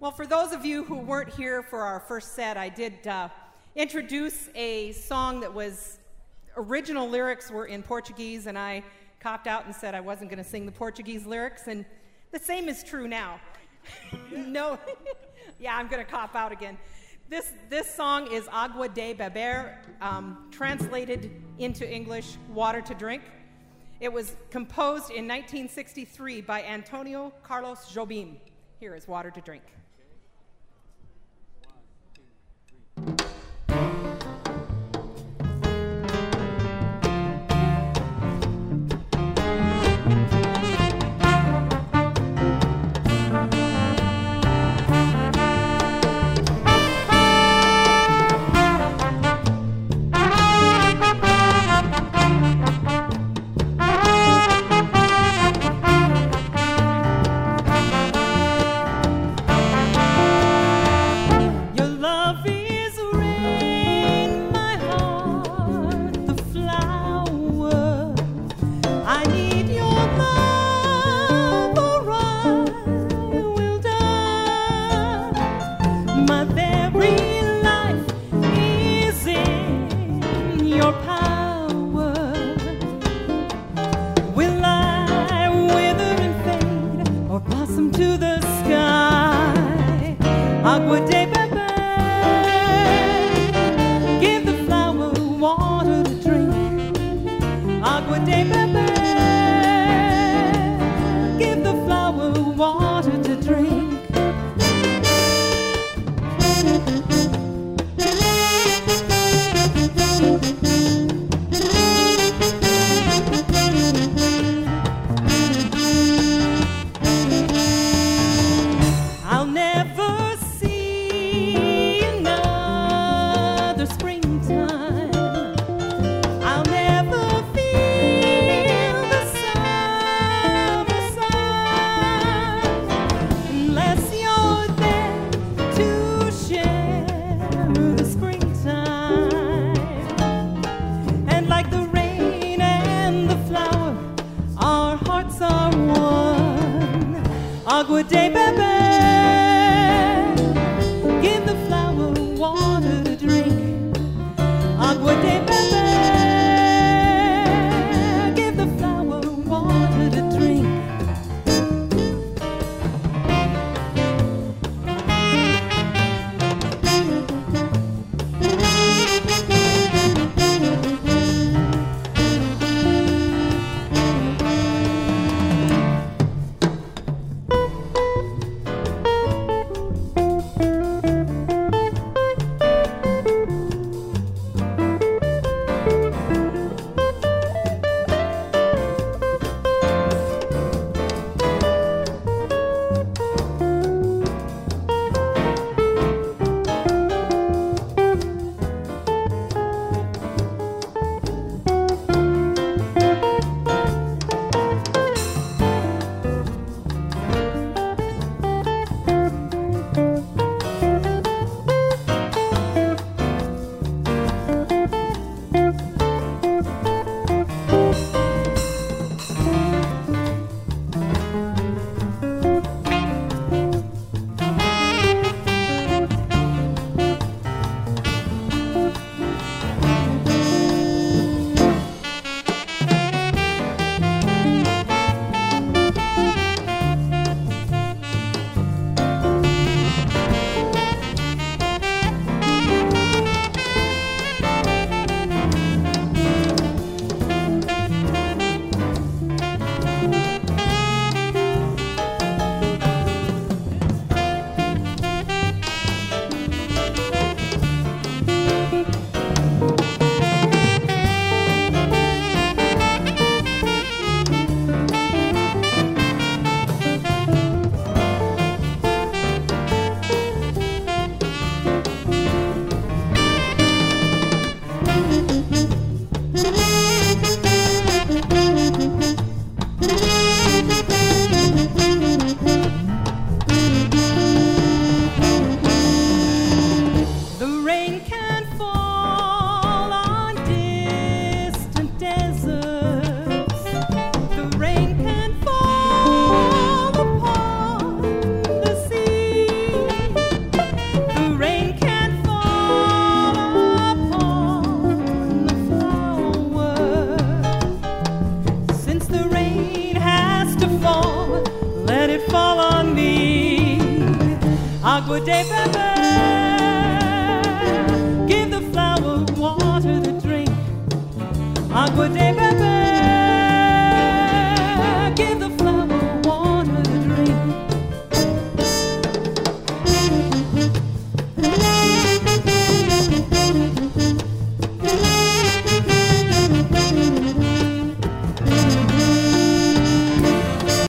Well, for those of you who weren't here for our first set, I did introduce a song that was, original lyrics were in Portuguese, and I copped out and said I wasn't going to sing the Portuguese lyrics, and the same is true now. No, yeah, I'm going to cop out again. This song is Agua de Beber, translated into English, water to drink. It was composed in 1963 by Antonio Carlos Jobim. Here is Water to Drink. the rain has to fall, let it fall on me. Agua de Pepe, give the flower water to drink. Agua de Pepe.